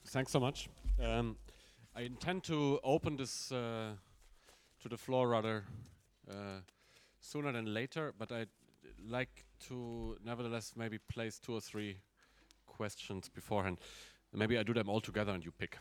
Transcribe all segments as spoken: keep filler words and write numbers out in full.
thanks so much. Um, I intend to open this uh, to the floor rather uh, sooner than later, but I'd like to nevertheless maybe place two or three questions beforehand. Maybe I do them all together and you pick.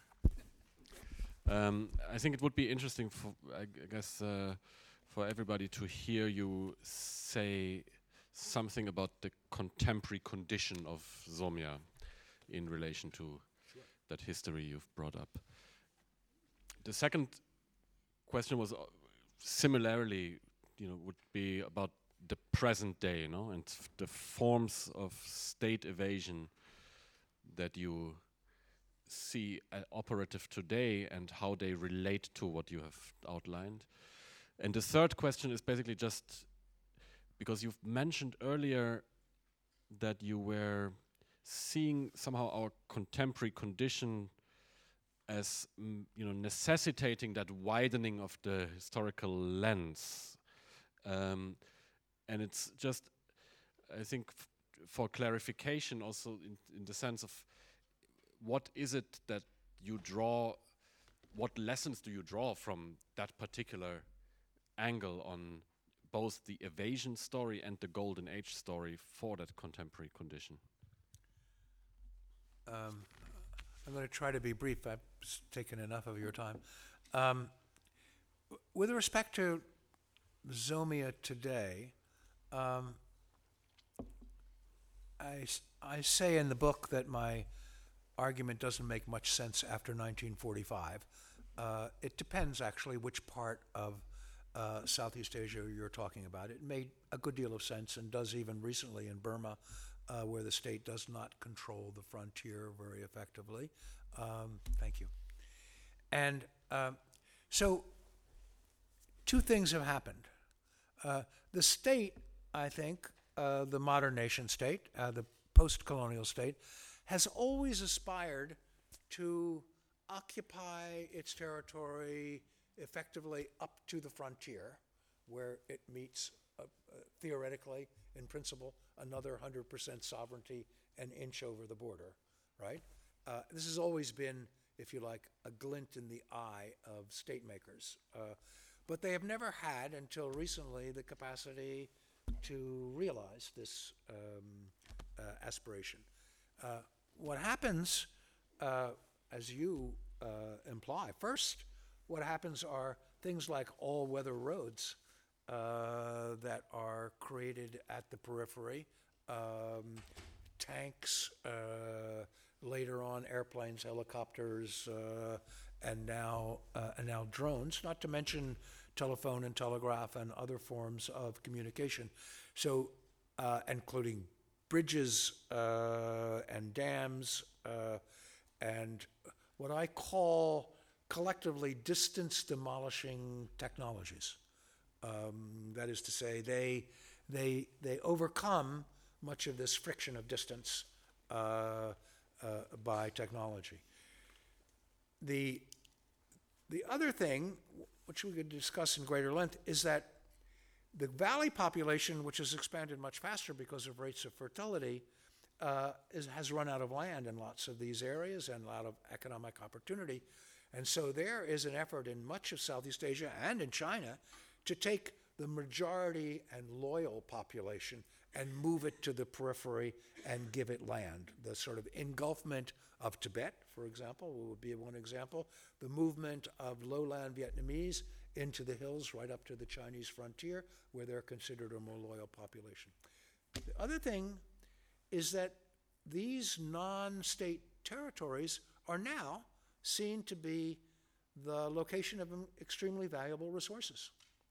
Um, I think it would be interesting, for, I, g I guess, uh, for everybody to hear you say something about the contemporary condition of Zomia in relation to sure. that history you've brought up. The second question was uh, similarly, you know, would be about the present day, you know, and the forms of state evasion that you see uh, operative today and how they relate to what you have outlined. And the third question is basically just because you've mentioned earlier that you were seeing somehow our contemporary condition as mm, you know, necessitating that widening of the historical lens. Um, and it's just, I think, f for clarification also in, in the sense of what is it that you draw, what lessons do you draw from that particular angle on both the evasion story and the golden age story for that contemporary condition? Um, I'm going to try to be brief. I've taken enough of your time. Um, with respect to Zomia today, um, I, I say in the book that my argument doesn't make much sense after nineteen forty-five. Uh, it depends, actually, which part of uh, Southeast Asia you're talking about. It made a good deal of sense and does even recently in Burma, uh, where the state does not control the frontier very effectively. Um, thank you. And uh, so two things have happened. Uh, the state, I think, uh, the modern nation state, uh, the post-colonial state, has always aspired to occupy its territory effectively up to the frontier, where it meets, uh, uh, theoretically, in principle, another one hundred percent sovereignty an inch over the border, right? Uh, this has always been, if you like, a glint in the eye of state makers. Uh, but they have never had, until recently, the capacity to realize this um, uh, aspiration. Uh, what happens, uh, as you uh, imply, first, what happens are things like all-weather roads uh, that are created at the periphery, um, tanks, uh, later on airplanes, helicopters, uh, and now uh, and now drones, not to mention telephone and telegraph and other forms of communication. So, uh, including bridges uh, and dams uh, and what I call collectively distance demolishing technologies. Um, that is to say, they, they, they overcome much of this friction of distance uh, uh, by technology. The, the other thing, which we could discuss in greater length, is that the valley population, which has expanded much faster because of rates of fertility, uh, is, has run out of land in lots of these areas and a lot of economic opportunity. And so there is an effort in much of Southeast Asia and in China to take the majority and loyal population and move it to the periphery and give it land. The sort of engulfment of Tibet, for example, would be one example. The movement of lowland Vietnamese into the hills right up to the Chinese frontier, where they're considered a more loyal population. The other thing is that these non-state territories are now seen to be the location of extremely valuable resources.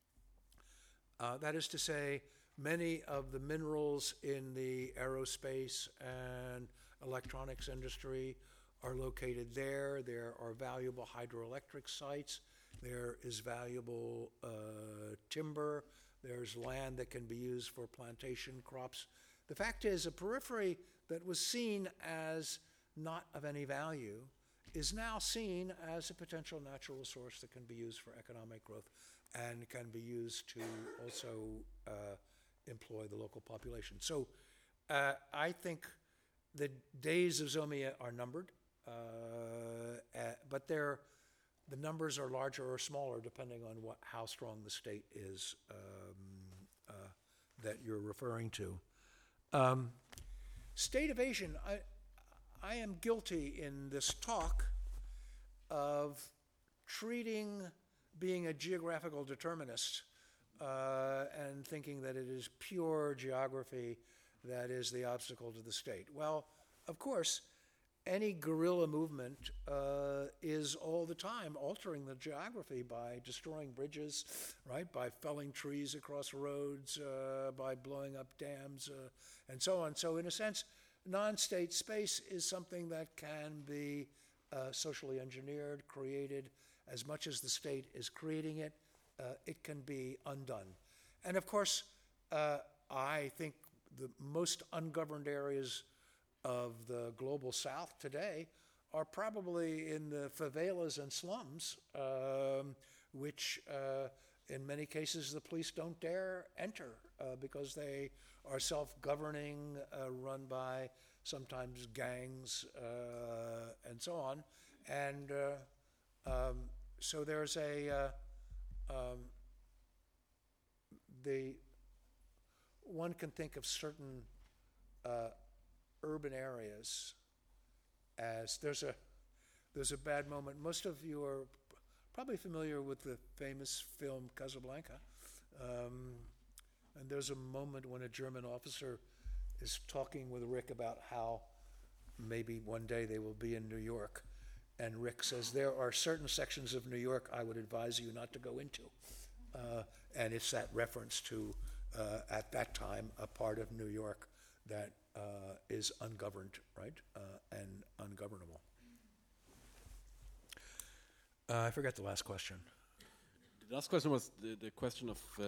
Uh, that is to say, many of the minerals in the aerospace and electronics industry are located there. There are valuable hydroelectric sites. There is valuable uh, timber. There's land that can be used for plantation crops. The fact is, a periphery that was seen as not of any value is now seen as a potential natural resource that can be used for economic growth and can be used to also uh, employ the local population. So uh, I think the days of Zomia are numbered. uh, uh, but they're, the numbers are larger or smaller depending on what, how strong the state is um, uh, that you're referring to. Um, state evasion, I, I am guilty in this talk of treating being a geographical determinist uh, and thinking that it is pure geography that is the obstacle to the state. Well, of course, any guerrilla movement uh, is all the time altering the geography by destroying bridges, right? By felling trees across roads, uh, by blowing up dams, uh, and so on. So in a sense, non-state space is something that can be uh, socially engineered, created. As much as the state is creating it, uh, it can be undone. And of course, uh, I think the most ungoverned areas of the global south today are probably in the favelas and slums, um, which uh, in many cases the police don't dare enter uh, because they are self-governing, uh, run by sometimes gangs uh, and so on. And uh, um, so there's a, uh, um, the, one can think of certain uh, urban areas as, there's a, there's a bad moment. Most of you are probably familiar with the famous film Casablanca. Um, and there's a moment when a German officer is talking with Rick about how maybe one day they will be in New York. And Rick says, there are certain sections of New York I would advise you not to go into. Uh, and it's that reference to, uh, at that time, a part of New York that uh, is ungoverned, right, uh, and ungovernable. Uh, I forgot the last question. The last question was the, the question of uh,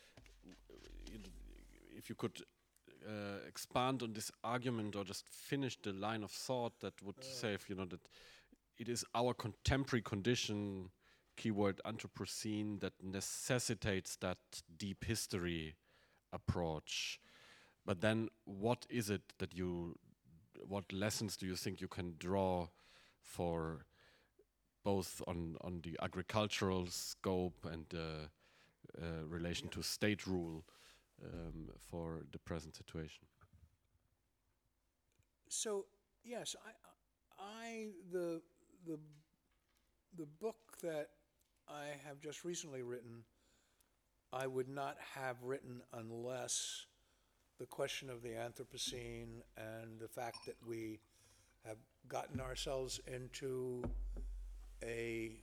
if you could uh, expand on this argument or just finish the line of thought that would uh. say, if you know, that it is our contemporary condition, keyword Anthropocene, that necessitates that deep history approach. But then what is it that you, what lessons do you think you can draw for both on, on the agricultural scope and uh, uh, relation to state rule um, for the present situation? So, yes, I, I the, the, the book that I have just recently written, I would not have written unless the question of the Anthropocene and the fact that we have gotten ourselves into a,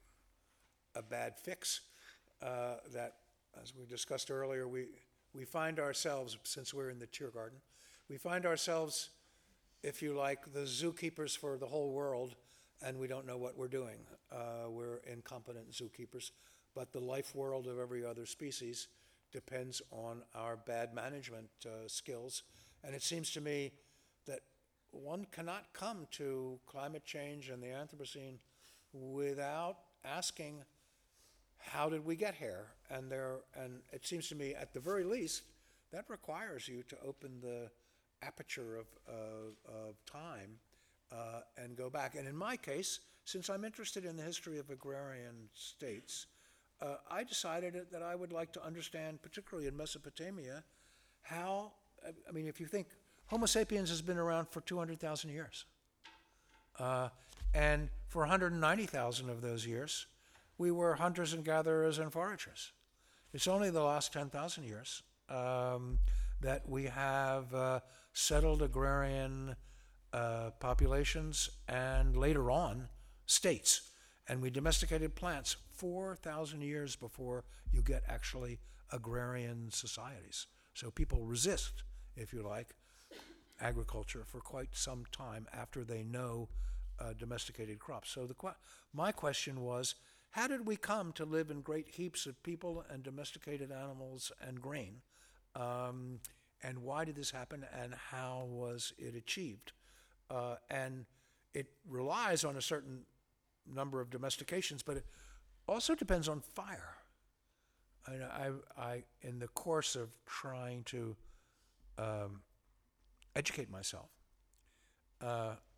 a bad fix uh, that, as we discussed earlier, we, we find ourselves, since we're in the Tiergarten, we find ourselves, if you like, the zookeepers for the whole world, and we don't know what we're doing. Uh, we're incompetent zookeepers, but the life world of every other species depends on our bad management uh, skills. And it seems to me that one cannot come to climate change and the Anthropocene without asking, how did we get here? And there, and it seems to me, at the very least, that requires you to open the aperture of, uh, of time uh, and go back. And in my case, since I'm interested in the history of agrarian states, uh, I decided that I would like to understand, particularly in Mesopotamia, how, I mean, if you think, Homo sapiens has been around for two hundred thousand years. Uh, and for one hundred ninety thousand of those years, we were hunters and gatherers and foragers. It's only the last ten thousand years um, that we have uh, settled agrarian uh, populations and later on states. And we domesticated plants four thousand years before you get actually agrarian societies. So people resist, if you like, agriculture for quite some time after they know uh, domesticated crops. So the qu- my question was, how did we come to live in great heaps of people and domesticated animals and grain? Um, and why did this happen, and how was it achieved? Uh, and it relies on a certain number of domestications, but it also depends on fire. I, I, I in the course of trying to um, educate myself, uh,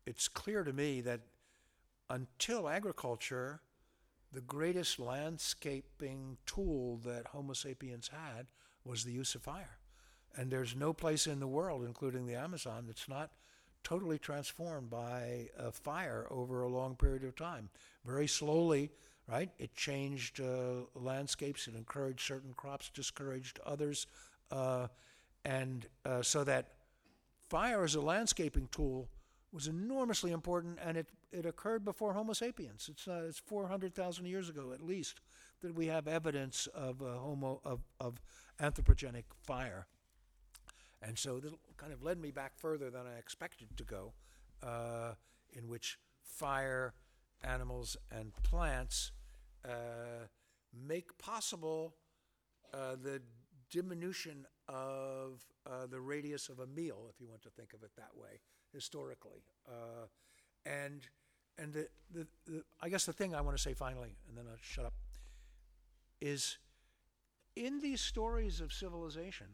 it's clear to me that until agriculture, the greatest landscaping tool that Homo sapiens had was the use of fire. And there's no place in the world, including the Amazon, that's not totally transformed by uh, fire over a long period of time. Very slowly, right? It changed uh, landscapes, it encouraged certain crops, discouraged others. Uh, and uh, so that fire as a landscaping tool was enormously important, and it, it occurred before Homo sapiens. It's, uh, it's four hundred thousand years ago, at least, that we have evidence of uh, homo of, of anthropogenic fire. And so this kind of led me back further than I expected to go, uh, in which fire, animals, and plants uh, make possible uh, the diminution of uh, the radius of a meal, if you want to think of it that way, historically. Uh, and and the, the, the, I guess the thing I want to say finally, and then I'll shut up, is in these stories of civilization,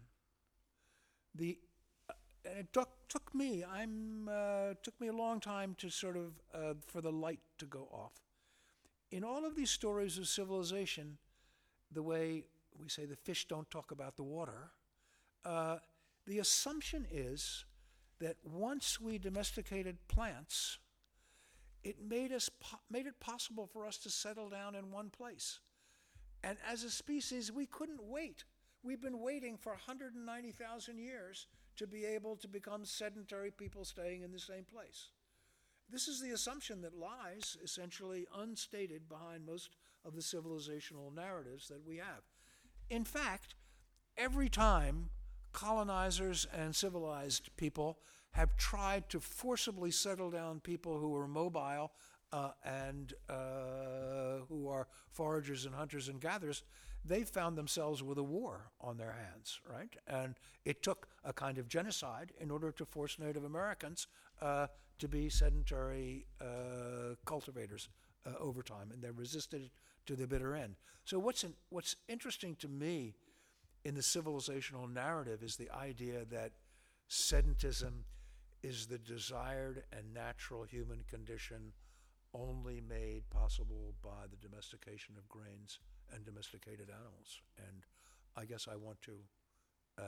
the uh, and it took took me I'm uh, took me a long time to sort of uh, for the light to go off. In all of these stories of civilization, the way we say the fish don't talk about the water, uh, the assumption is that once we domesticated plants, it made us po- made it possible for us to settle down in one place. And as a species, we couldn't wait. We've been waiting for one hundred ninety thousand years to be able to become sedentary people staying in the same place. This is the assumption that lies essentially unstated behind most of the civilizational narratives that we have. In fact, every time colonizers and civilized people have tried to forcibly settle down people who are mobile uh, and uh, who are foragers and hunters and gatherers, they found themselves with a war on their hands, right? And it took a kind of genocide in order to force Native Americans uh, to be sedentary uh, cultivators uh, over time, and they resisted it to the bitter end. So what's in, what's interesting to me in the civilizational narrative is the idea that sedentism is the desired and natural human condition only made possible by the domestication of grains and domesticated animals. And I guess I want to uh,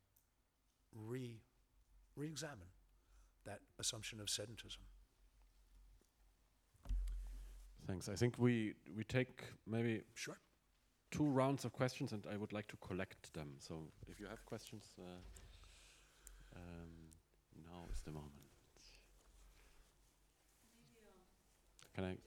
re re-examine that assumption of sedentism. Thanks. I think we we take maybe Sure. two rounds of questions, and I would like to collect them. So if you have questions, uh, um, now is the moment. Can I?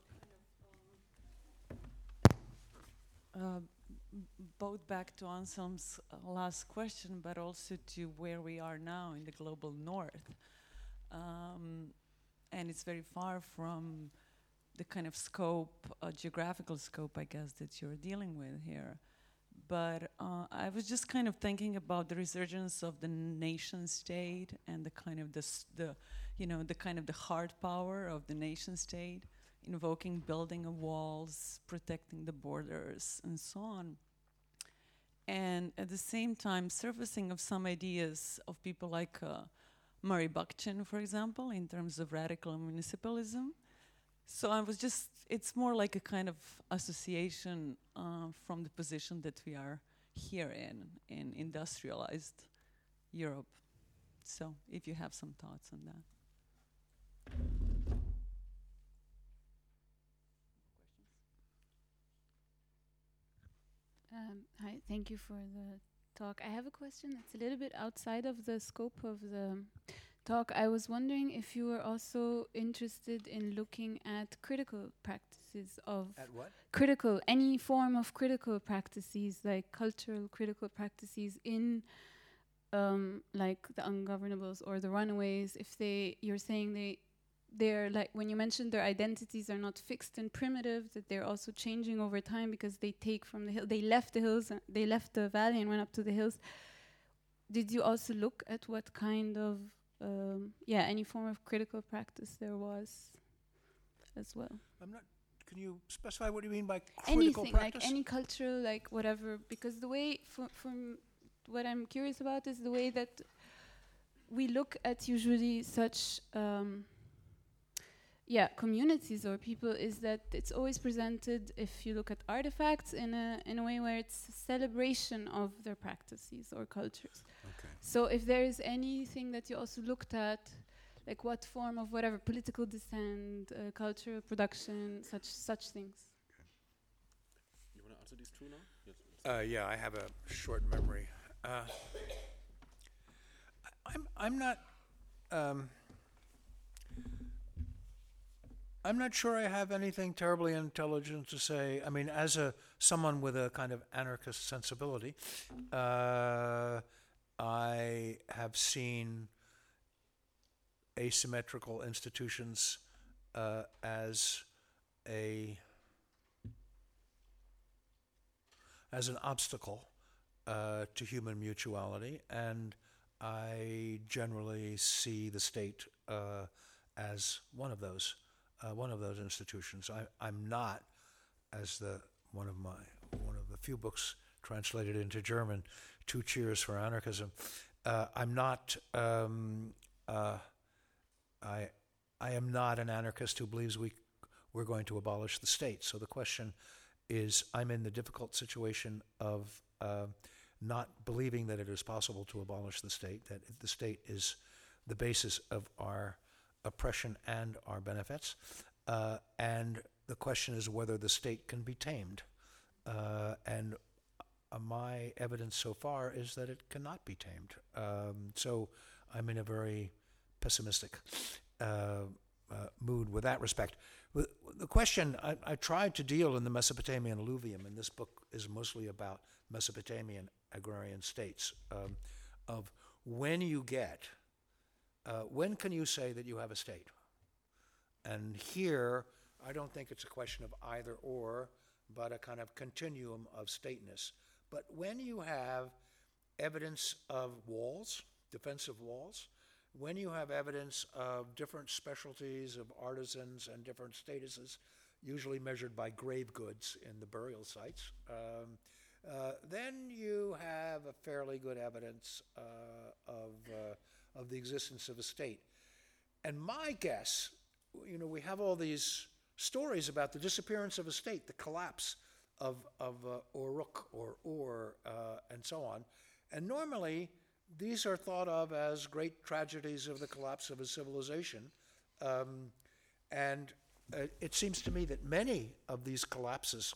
Uh, both back to Anselm's uh, last question, but also to where we are now in the global north. Um, and it's very far from the kind of scope, uh, geographical scope, I guess, that you're dealing with here. But uh, I was just kind of thinking about the resurgence of the nation state and the kind of the, s- the, you know, the kind of the hard power of the nation state, invoking building of walls, protecting the borders, and so on. And at the same time, surfacing of some ideas of people like uh, Murray Bookchin, for example, in terms of radical municipalism. So I was just, it's more like a kind of association uh, from the position that we are here in, in industrialized Europe. So if you have some thoughts on that. Um, hi, thank you for the talk. I have a question that's a little bit outside of the scope of the talk. I was wondering if you were also interested in looking at critical practices of At what? critical, any form of critical practices, like cultural critical practices in um, like the ungovernables or the runaways. If they, you're saying they, they're like, when you mentioned their identities are not fixed and primitive, that they're also changing over time because they take from the hill, they left the hills, uh, they left the valley and went up to the hills. Did you also look at what kind of, um, yeah, any form of critical practice there was as well? I'm not, can you specify what you mean by critical Anything, practice? like any cultural, like whatever, because the way, from, from what I'm curious about is the way that we look at usually such, um, yeah, communities or people is that it's always presented, if you look at artifacts, in a in a way where it's a celebration of their practices or cultures. Okay. So if there is anything that you also looked at, like what form of whatever political dissent, uh, cultural production, such such things. You want to answer these two now? Yes. Uh, yeah, I have a short memory. Uh, I'm I'm not um, I'm not sure I have anything terribly intelligent to say. I mean, as a someone with a kind of anarchist sensibility, uh, I have seen asymmetrical institutions uh, as a as an obstacle uh, to human mutuality, and I generally see the state uh, as one of those, uh, one of those institutions. I, I'm not, as the one of my one of the few books translated into German, Two Cheers for Anarchism. Uh, I'm not. Um, uh, I I am not an anarchist who believes we we're going to abolish the state. So the question is, I'm in the difficult situation of uh, not believing that it is possible to abolish the state, that the state is the basis of our oppression and our benefits. Uh, and the question is whether the state can be tamed. Uh, and uh, my evidence so far is that it cannot be tamed. Um, so I'm in a very pessimistic uh, uh, mood with that respect. The question I, I tried to deal in the Mesopotamian alluvium, and this book is mostly about Mesopotamian agrarian states, um, of when you get, uh, when can you say that you have a state? And here, I don't think it's a question of either or, but a kind of continuum of stateness. But when you have evidence of walls, defensive walls, when you have evidence of different specialties of artisans and different statuses, usually measured by grave goods in the burial sites, um, uh, then you have a fairly good evidence uh, of, uh, of the existence of a state. And my guess, you know, we have all these stories about the disappearance of a state, the collapse of, of uh, Uruk or Ur, uh, and so on. And normally, these are thought of as great tragedies of the collapse of a civilization. Um, and uh, it seems to me that many of these collapses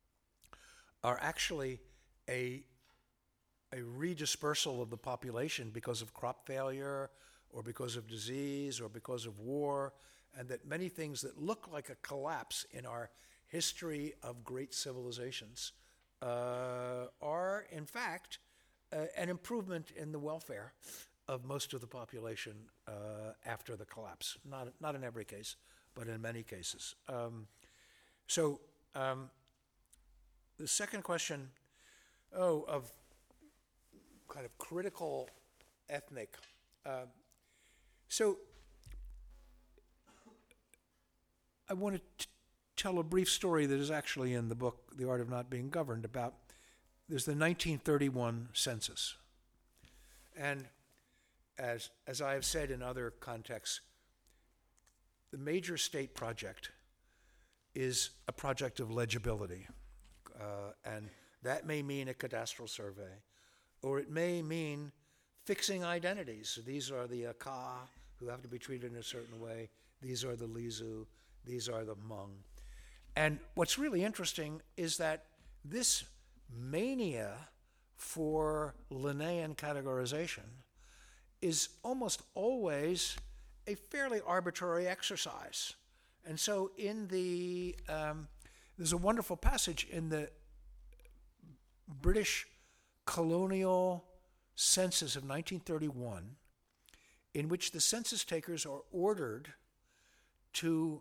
are actually a, a redispersal of the population because of crop failure or because of disease or because of war, and that many things that look like a collapse in our history of great civilizations uh, are, in fact, Uh, an improvement in the welfare of most of the population uh, after the collapse. Not not in every case, but in many cases. Um, so um, the second question, oh, of kind of critical ethnic. Uh, so I want to t- tell a brief story that is actually in the book, The Art of Not Being Governed, about there's the nineteen thirty-one census. And as, as I have said in other contexts, the major state project is a project of legibility. Uh, and that may mean a cadastral survey, or it may mean fixing identities. These are the Aka, who have to be treated in a certain way. These are the Lisu. These are the Hmong. And what's really interesting is that this mania for Linnaean categorization is almost always a fairly arbitrary exercise. And so in the, um, there's a wonderful passage in the British colonial census of nineteen thirty-one in which the census takers are ordered to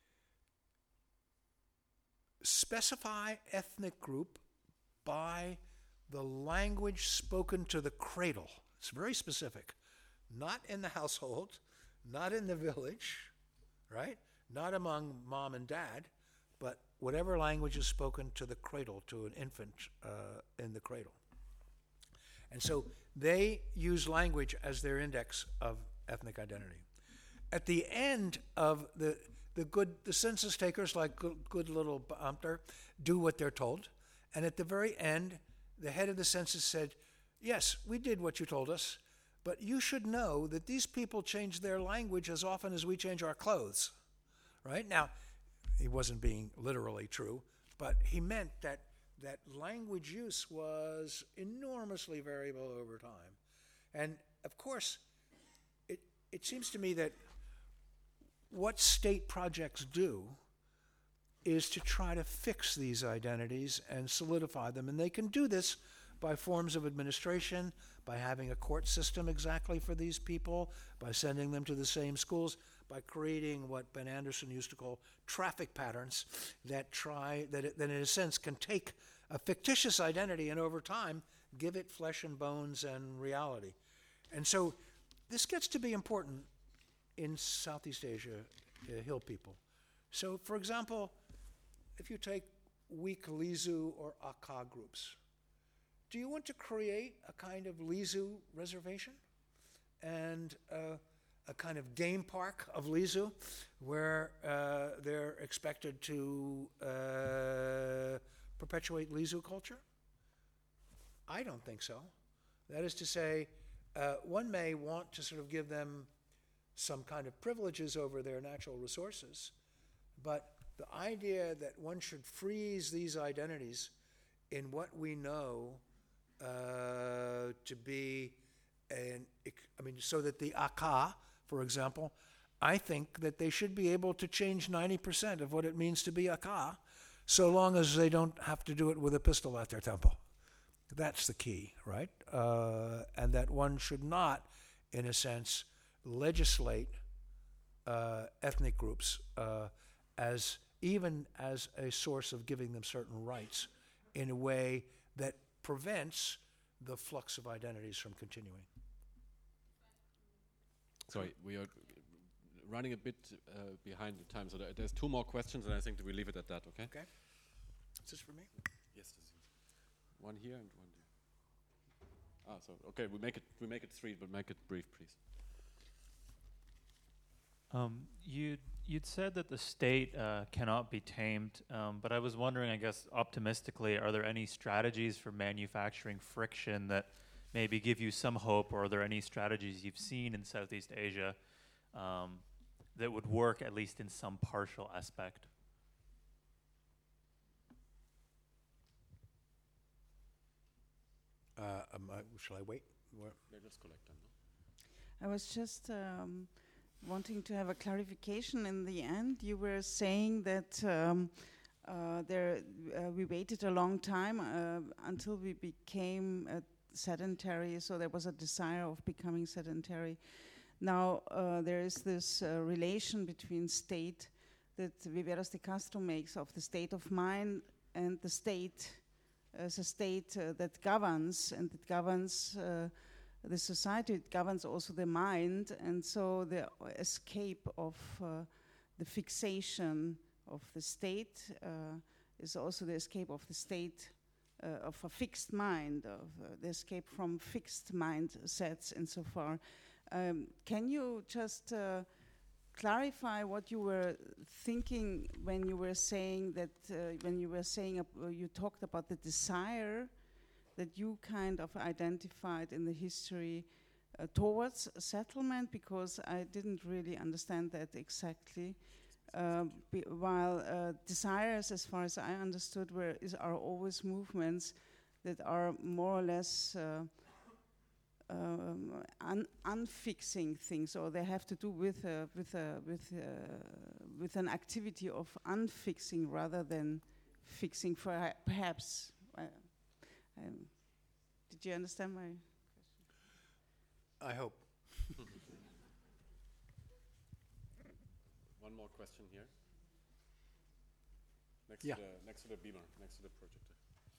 specify ethnic group by the language spoken to the cradle. It's very specific. Not in the household, not in the village, right? Not among mom and dad, but whatever language is spoken to the cradle, to an infant uh, in the cradle. And so they use language as their index of ethnic identity. At the end of the, the good, the census takers, like good, good little Beamter, do what they're told. And at the very end, the head of the census said, yes, we did what you told us, but you should know that these people change their language as often as we change our clothes, right? Now, he wasn't being literally true, but he meant that that language use was enormously variable over time. And of course, it, it seems to me that what state projects do is to try to fix these identities and solidify them. And they can do this by forms of administration, by having a court system exactly for these people, by sending them to the same schools, by creating what Ben Anderson used to call traffic patterns that try, that, it, that in a sense can take a fictitious identity and over time give it flesh and bones and reality. And so this gets to be important in Southeast Asia, uh, Hill people. So for example, if you take weak Lisu or Akha groups, do you want to create a kind of Lisu reservation and uh, a kind of game park of Lisu where uh, they're expected to uh, perpetuate Lisu culture? I don't think so. That is to say, uh, one may want to sort of give them some kind of privileges over their natural resources, but the idea that one should freeze these identities in what we know uh, to be an, I mean, so that the Akha, for example, I think that they should be able to change ninety percent of what it means to be Akha, so long as they don't have to do it with a pistol at their temple. That's the key, right? Uh, and that one should not, in a sense, legislate uh, ethnic groups uh, as even as a source of giving them certain rights in a way that prevents the flux of identities from continuing. Sorry, we are running a bit uh, behind the time, so there, there's two more questions, and I think that we leave it at that, okay? Okay. Is this for me? Yes, this is one here and one there. Ah, so okay, we make it we make it three, but make it brief, please. Um, you you'd said that the state uh, cannot be tamed, um, but I was wondering, I guess, optimistically, are there any strategies for manufacturing friction that maybe give you some hope, or are there any strategies you've seen in Southeast Asia um, that would work at least in some partial aspect? Uh, um, uh, shall I wait? Where? Yeah, just collect them. No? I was just um, wanting to have a clarification in the end. You were saying that um, uh, there uh, we waited a long time uh, until we became uh, sedentary, so there was a desire of becoming sedentary. Now uh, there is this uh, relation between state that Viveros de Castro makes of the state of mind and the state as a state uh, that governs, and it governs uh, the society, it governs also the mind, and so the escape of uh, the fixation of the state uh, is also the escape of the state uh, of a fixed mind, of uh, the escape from fixed mindsets insofar. Um, can you just uh, clarify what you were thinking when you were saying that, uh, when you were saying, uh, you talked about the desire that you kind of identified in the history uh, towards a settlement, because I didn't really understand that exactly. Uh, be, while uh, desires, as far as I understood, were is, are always movements that are more or less uh, um, un unfixing things, or they have to do with uh, with uh, with uh, with an activity of unfixing rather than fixing. For perhaps. Uh, Um, did you understand my question? I hope. One more question here. Next Yeah. to the next to the beamer, next to the projector.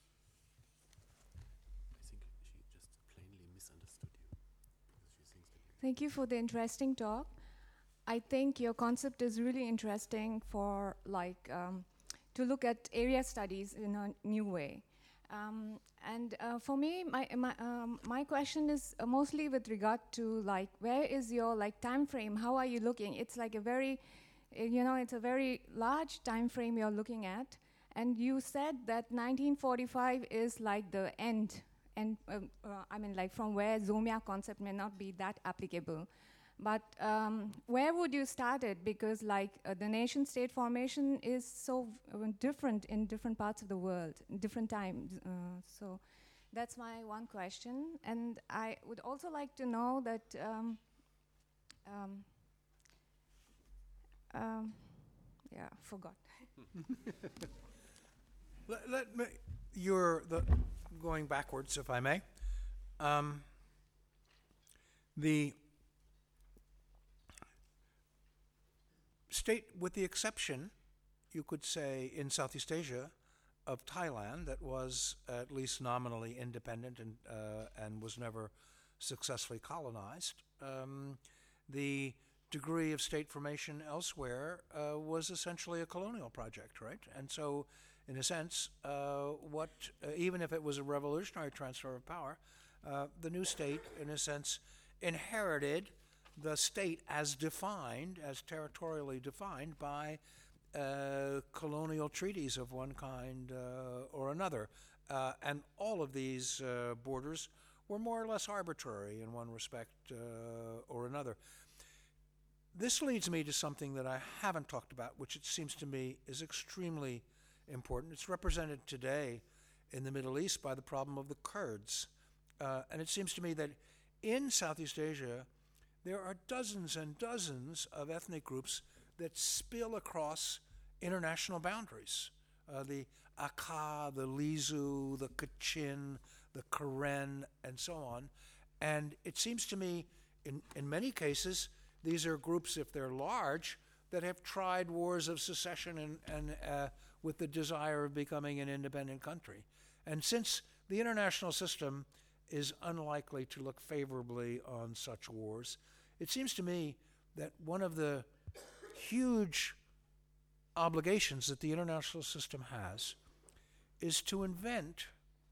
I think she just plainly misunderstood you, because she thinks that. Thank you for the interesting talk. I think your concept is really interesting for like um, to look at area studies in a new way. Um, and uh, for me, my my um, my question is uh, mostly with regard to like where is your like time frame? How are you looking? It's like a very Uh, You know, it's a very large time frame you're looking at. And you said that nineteen forty-five is like the end. And um, uh, I mean, like from where Zomya concept may not be that applicable. But um, where would you start it? Because like uh, the nation state formation is so uh, different in different parts of the world, in different times. Uh, so that's my one question. And I would also like to know that, um, um, um, yeah, forgot. Let, let me, you're the, going backwards, if I may. Um, the state, with the exception, you could say, in Southeast Asia, of Thailand, that was at least nominally independent and uh, and was never successfully colonized. Um, the degree of state formation elsewhere uh, was essentially a colonial project, right? And so, in a sense, uh, what uh, even if it was a revolutionary transfer of power, uh, the new state, in a sense, inherited the state as defined, as territorially defined by uh, colonial treaties of one kind uh, or another. Uh, and all of these uh, borders were more or less arbitrary in one respect uh, or another. This leads me to something that I haven't talked about, which it seems to me is extremely important. It's represented today in the Middle East by the problem of the Kurds. Uh, and it seems to me that in Southeast Asia, there are dozens and dozens of ethnic groups that spill across international boundaries. Uh, the Akha, the Lisu, the Kachin, the Karen, and so on. And it seems to me, in, in many cases, these are groups, if they're large, that have tried wars of secession and, and uh, with the desire of becoming an independent country. And since the international system is unlikely to look favorably on such wars, it seems to me that one of the huge obligations that the international system has is to invent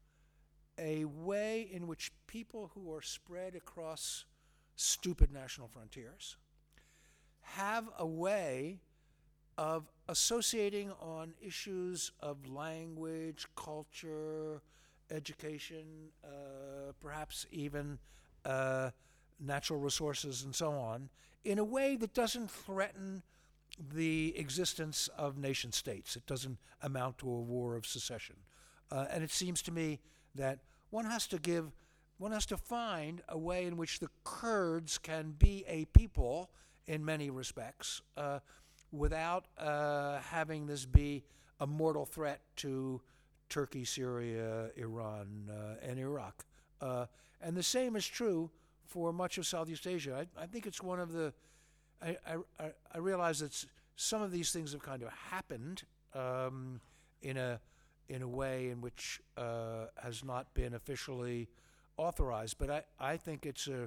a way in which people who are spread across stupid national frontiers have a way of associating on issues of language, culture, education, uh, perhaps even uh, natural resources and so on, in a way that doesn't threaten the existence of nation states. It doesn't amount to a war of secession. Uh, and it seems to me that one has to give, one has to find a way in which the Kurds can be a people in many respects uh, without uh, having this be a mortal threat to Turkey, Syria, Iran, uh, and Iraq. Uh, and the same is true for much of Southeast Asia. I, I think it's one of the, I, I, I realize that s- some of these things have kind of happened um, in a in a way in which uh, has not been officially authorized, but I, I think it's a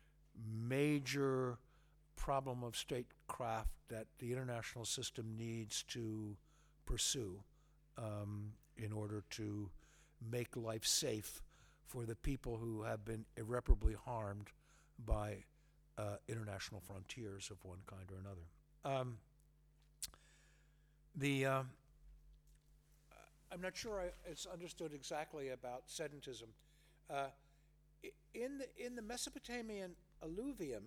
major problem of statecraft that the international system needs to pursue um, in order to make life safe for the people who have been irreparably harmed by uh, international frontiers of one kind or another. Um, the uh, I'm not sure I, it's understood exactly about sedentism. Uh, in the in the Mesopotamian alluvium,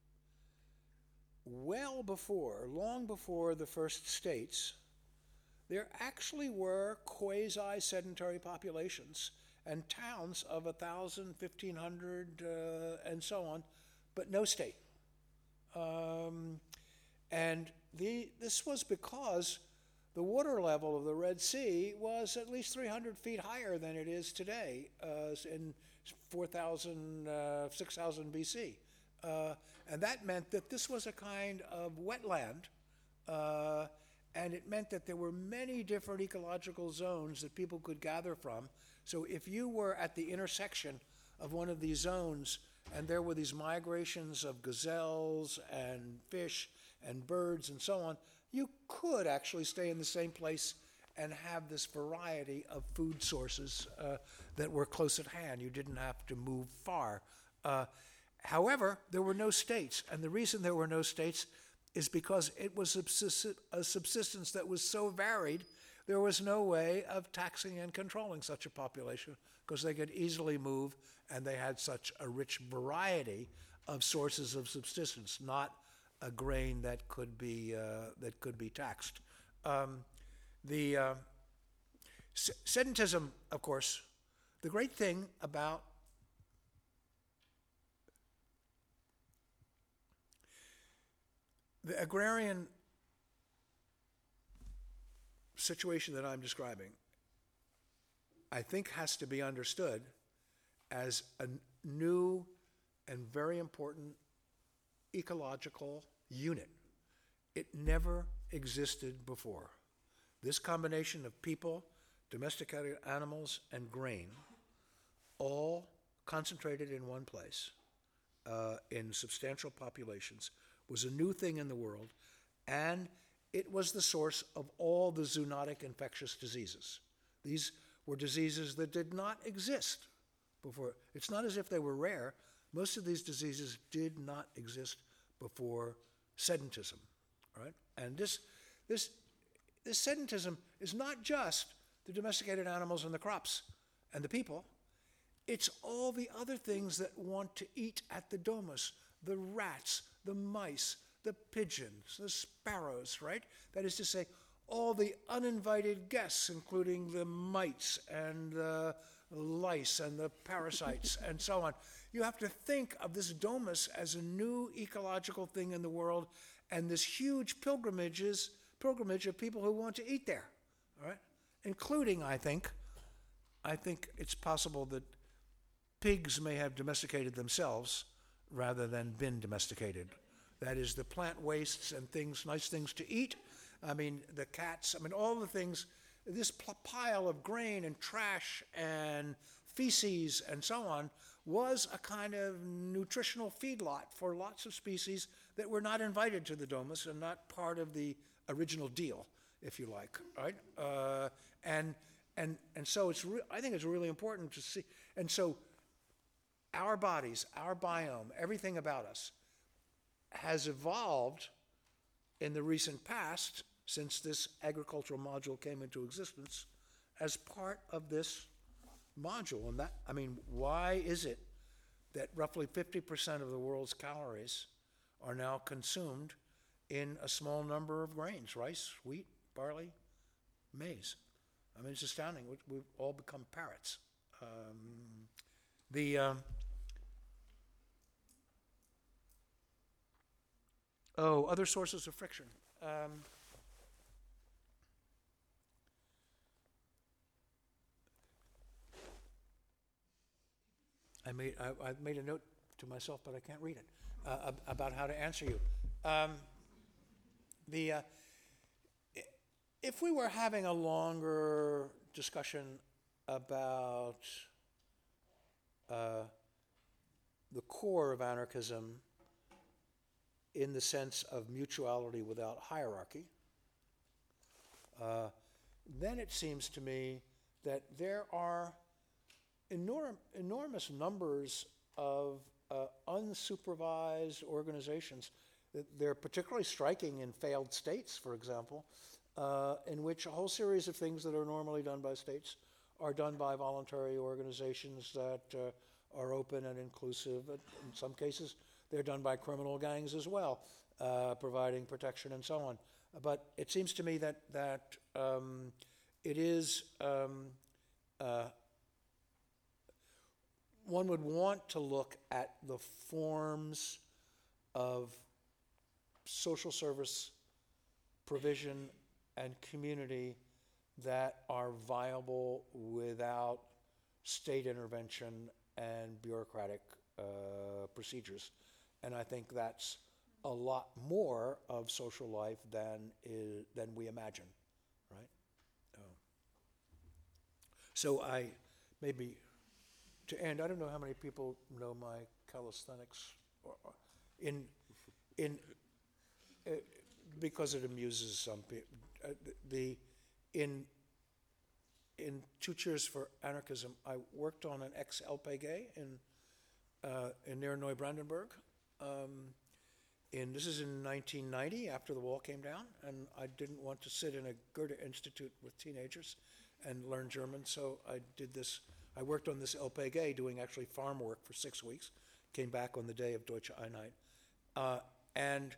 well before, long before the first states, there actually were quasi-sedentary populations and towns of a thousand, fifteen hundred, uh, and so on, but no state. Um, and the this was because the water level of the Red Sea was at least three hundred feet higher than it is today uh, in four thousand, uh, six thousand B C. Uh, and that meant that this was a kind of wetland, uh, and it meant that there were many different ecological zones that people could gather from. So if you were at the intersection of one of these zones and there were these migrations of gazelles and fish and birds and so on, you could actually stay in the same place and have this variety of food sources uh, that were close at hand. You didn't have to move far. Uh, however, there were no states, and the reason there were no states is because it was subsist- a subsistence that was so varied, there was no way of taxing and controlling such a population because they could easily move and they had such a rich variety of sources of subsistence, not a grain that could be, uh, that could be taxed. Um, the uh, s- sedentism, of course, the great thing about the agrarian situation that I'm describing, I think has to be understood as a n- new and very important ecological unit. It never existed before. This combination of people, domesticated animals, and grain, all concentrated in one place uh, in substantial populations, was a new thing in the world, and it was the source of all the zoonotic infectious diseases. These were diseases that did not exist before. It's not as if they were rare. Most of these diseases did not exist before sedentism, right? And this, this, this sedentism is not just the domesticated animals and the crops and the people. It's all the other things that want to eat at the domus, the rats, the mice, the pigeons, the sparrows, right? That is to say, all the uninvited guests, including the mites and the lice and the parasites and so on. You have to think of this domus as a new ecological thing in the world and this huge pilgrimages, pilgrimage of people who want to eat there, all right? Including, I think, I think it's possible that pigs may have domesticated themselves rather than been domesticated. That is, the plant wastes and things, nice things to eat. I mean, the cats, I mean, all the things, this pl- pile of grain and trash and feces and so on was a kind of nutritional feedlot for lots of species that were not invited to the domus and not part of the original deal, if you like, right? Uh, and and and so it's re- I think it's really important to see. And so our bodies, our biome, everything about us has evolved in the recent past, since this agricultural module came into existence, as part of this module. And that, I mean, why is it that roughly fifty percent of the world's calories are now consumed in a small number of grains, rice, wheat, barley, maize? I mean, it's astounding. We, we've all become parrots. Um, the... Um, Oh, other sources of friction. Um, I made I, I made a note to myself, but I can't read it uh, ab- about how to answer you. Um, the uh, if we were having a longer discussion about uh, the core of anarchism, in the sense of mutuality without hierarchy, uh, then it seems to me that there are enorm- enormous numbers of uh, unsupervised organizations. They're particularly striking in failed states, for example, uh, in which a whole series of things that are normally done by states are done by voluntary organizations that uh, are open and inclusive. In some cases, they're done by criminal gangs as well, uh, providing protection and so on. But it seems to me that that um, it is um, uh, one would want to look at the forms of social service provision and community that are viable without state intervention and bureaucratic uh, procedures. And I think that's a lot more of social life than is, than we imagine, right? Oh. So I, maybe, to end, I don't know how many people know my calisthenics or, or in, in, uh, because it amuses some people. Uh, the, in, in Two Cheers for Anarchism, I worked on an ex-L P G in, uh, in near Neubrandenburg. Um, in, this is in nineteen ninety, after the wall came down, and I didn't want to sit in a Goethe Institute with teenagers and learn German, so I did this. I worked on this L P G, doing actually farm work for six weeks, came back on the day of Deutsche Einheit, uh, and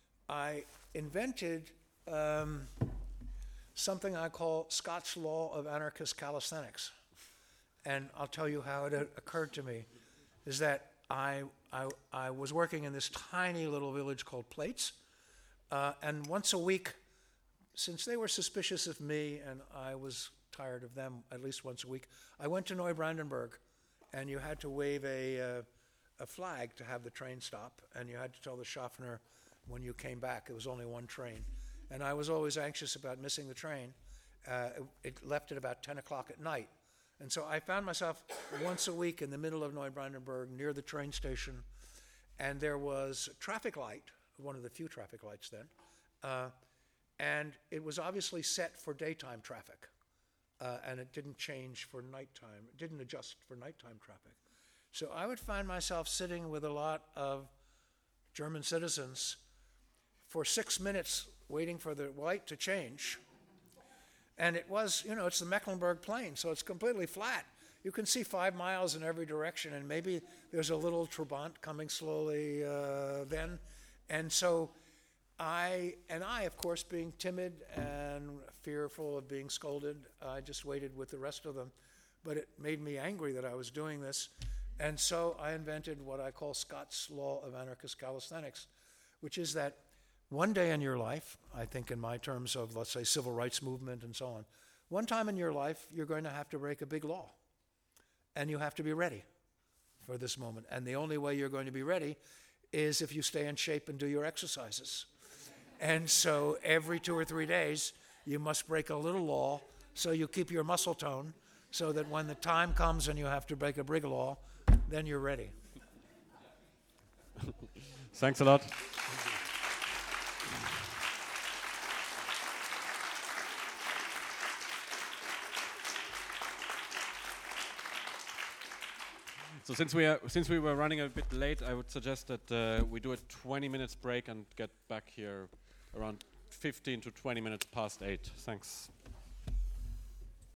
I invented um, something I call Scott's Law of Anarchist Calisthenics. And I'll tell you how it uh, occurred to me, is that I, I, I was working in this tiny little village called Plates, uh, and once a week, since they were suspicious of me and I was tired of them at least once a week, I went to Neubrandenburg, and you had to wave a, uh, a flag to have the train stop, and you had to tell the Schaffner when you came back. There was only one train. And I was always anxious about missing the train. Uh, it, it left at about ten o'clock at night. And so I found myself once a week in the middle of Neubrandenburg near the train station, and there was a traffic light, one of the few traffic lights then, uh, and it was obviously set for daytime traffic, uh, and it didn't change for nighttime, it didn't adjust for nighttime traffic. So I would find myself sitting with a lot of German citizens for six minutes waiting for the light to change. And it was, you know, it's the Mecklenburg Plain, so it's completely flat. You can see five miles in every direction, and maybe there's a little Trabant coming slowly uh, then. And so I, and I, of course, being timid and fearful of being scolded, I just waited with the rest of them. But it made me angry that I was doing this. And so I invented what I call Scott's Law of Anarchist Calisthenics, which is that one day in your life, I think in my terms of, let's say, civil rights movement and so on, one time in your life, you're going to have to break a big law. And you have to be ready for this moment. And the only way you're going to be ready is if you stay in shape and do your exercises. And so every two or three days, you must break a little law so you keep your muscle tone, so that when the time comes and you have to break a big law, then you're ready. Thanks a lot. So since we are since we were running a bit late, I would suggest that uh, we do a twenty minutes break and get back here around fifteen to twenty minutes past eight. Thanks.